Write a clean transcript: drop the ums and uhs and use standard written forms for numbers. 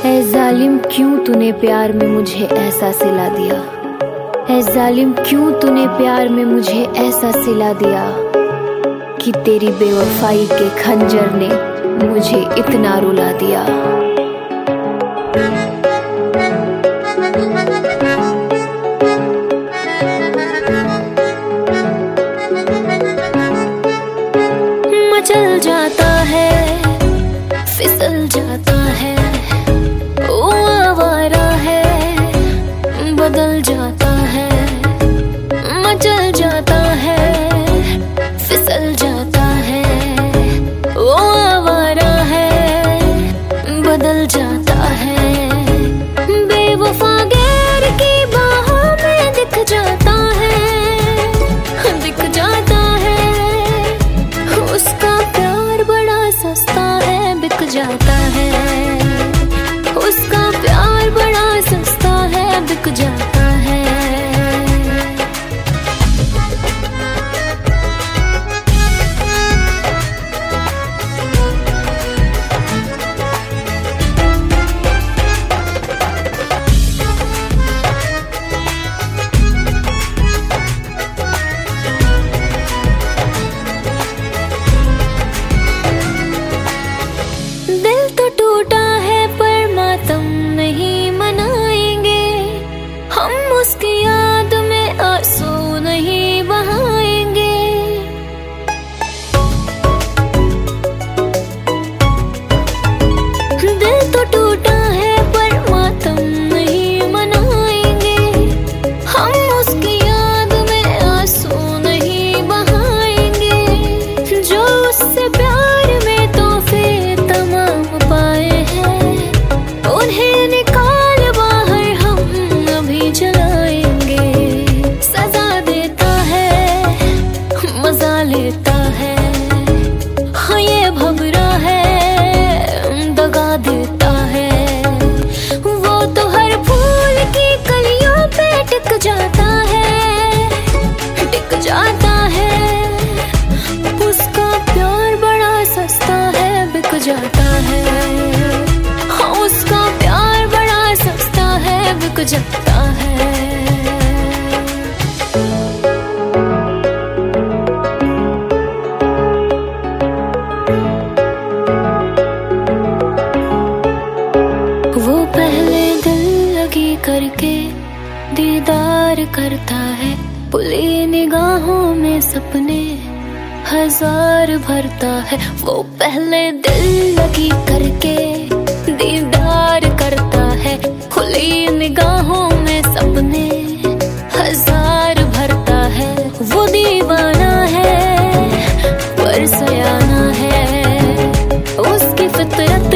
ऐ जालिम क्यों तूने प्यार में मुझे ऐसा सिला दिया। ऐ जालिम क्यों तूने प्यार में मुझे ऐसा सिला दिया कि तेरी बेवफाई के खंजर ने मुझे इतना रुला दिया। मचल जाता है, फिसल जाता है, ओ आवारा है, बदल जाता है। मचल जाता है, फिसल जाता है, ओ आवारा है, बदल जाता है। बेवफा गैर की बाहों में दिख जाता है, दिख जाता है। उसका प्यार बड़ा सस्ता है, बिक जाता है। उसका प्यार बड़ा सस्ता है, बिक जाता है। दिल तो टूटा है पर मातम नहीं मनाएंगे हम, उसकी याद में आंसू नहीं बहाएंगे। दिल तो टूटा है पर मातम नहीं मनाएंगे हम, उसकी याद में आंसू नहीं बहाएंगे। जो उससे प्यार में तोहफे तमाम पाए हैं, उन्हें निकाल बाहर हम अभी जलाएंगे। सजा देता है, मजा लेता है, हाँ ये भंवरा है, दगा देता है। वो तो हर फूल की कलियों पे टिक जाता है, टिक जाता है। उसका प्यार बड़ा सस्ता है, बिक जाता है। हाँ उसका प्यार बड़ा सस्ता है, बिक जाता है। वो पहले दिल लगी करके दीदार करता है, खुली निगाहों में सपने हजार भरता है। वो पहले दिल लगी करके दीदार करता है, खुली निगाहों में सपने हजार भरता है। वो दीवाना है पर सयाना है, उसकी फितरत